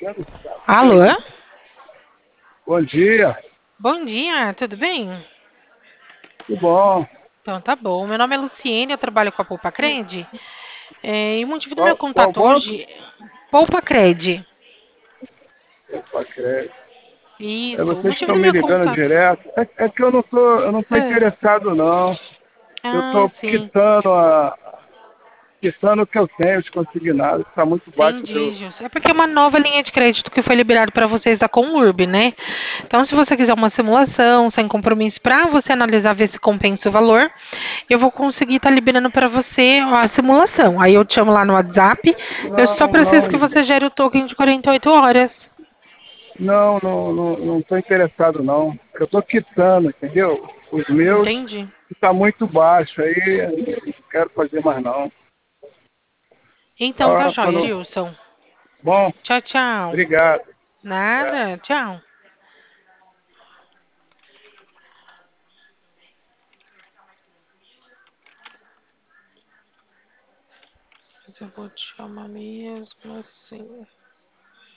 Alô? Bom dia, Bom dia, tudo bem? tudo bom? Então tá bom. Meu nome é Luciene, eu trabalho com a Poupa Cred. E o motivo do meu Qual contato banco? hoje. Poupa Cred. Opa, credo. É Isso. O vocês motivo estão do me meu ligando contato. direto. É que eu não tô Ah, interessado não. Eu ah, estou sim. quitando o que eu tenho de consignado, está muito baixo Entendi, Gilson. É porque é uma nova linha de crédito que foi liberada para vocês da Conurb, né? Então, se você quiser uma simulação sem compromisso para você analisar, ver se compensa o valor, eu vou conseguir estar liberando para você a simulação. Aí eu te chamo lá no WhatsApp. Eu só Não, preciso que não, você gere o token de 48 horas. não estou interessado não. Eu estou quitando, entendeu? Os meus Entendi. está muito baixo, aí não quero fazer mais não. Então tá Só jóia, quando... Gilson. Bom, Tchau, tchau. obrigado. Nada, tchau. Mas eu vou te chamar mesmo assim.